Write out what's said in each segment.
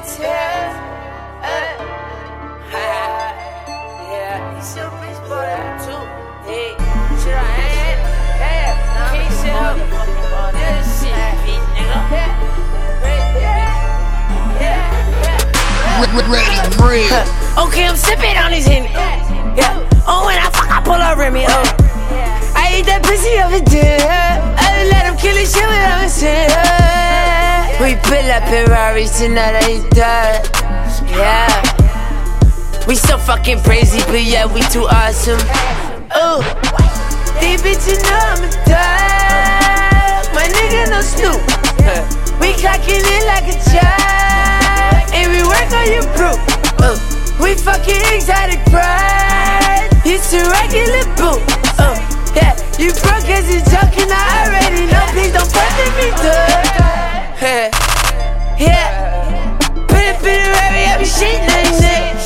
tears. Yeah, he's your bitch, boy, that too. Hey, shit, I ain't. Hey, can't sit up. Yeah, shit, bitch, nigga. Okay, I'm sipping on these Henny. Yeah. Oh, when I fuck, I pull up Remy. Oh, I eat that pussy every day. I let him kill his shit without a sin. We pull up in Ferraris tonight, I ain't that. Yeah. We so fucking crazy, but yeah, we too awesome. Oh, these bitches know I'm a dog. My nigga no Snoop. We clocking in like a child, and we work on your proof. We fucking exotic pride. It's a regular boo. Yeah, you broke as you joking, I already know. Please don't fuck with me, dude. Yeah, put it in the Rary, I be shitting on you, nigga.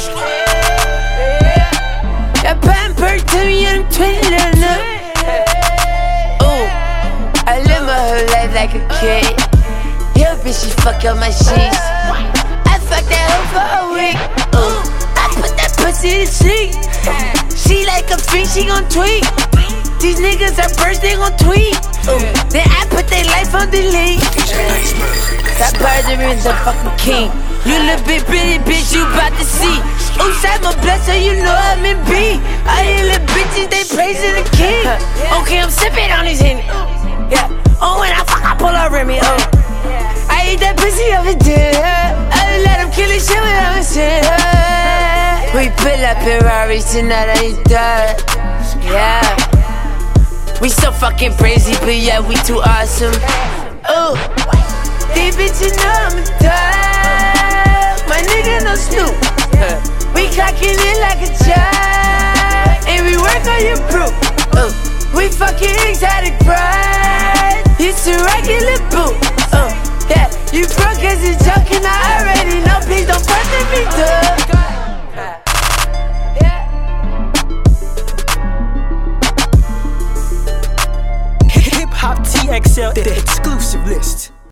That pamper to me and I'm twinning on them. Ooh, I live my whole life like a kid. Yo, bitch, she fuck up my sheets. I fuck that hoe for a week. Ooh, I put that pussy to sleep. She like a freak, she gon' tweet. These niggas are first, they gon' tweet. Ooh, then I put their life on delete. That Perseverance the fucking king. You little bit pretty bitch, you bout to see. Outside my blood, so you know I'm in B. All these little bitches, they praising the king. Okay, I'm sipping on these Henny. Yeah. Oh, when I fuck, I pull up Remy. Oh, I eat that pussy every day. I let him kill his shit without a sin. We pull up in Ferraris tonight, I ain't that. Yeah. We so fucking crazy, but yeah, we too awesome. Oh, these bitches know I'm a dog. My nigga no Snoop. We clocking in like a child, and we work on your proof. We fucking exotic pride. It's a regular boo.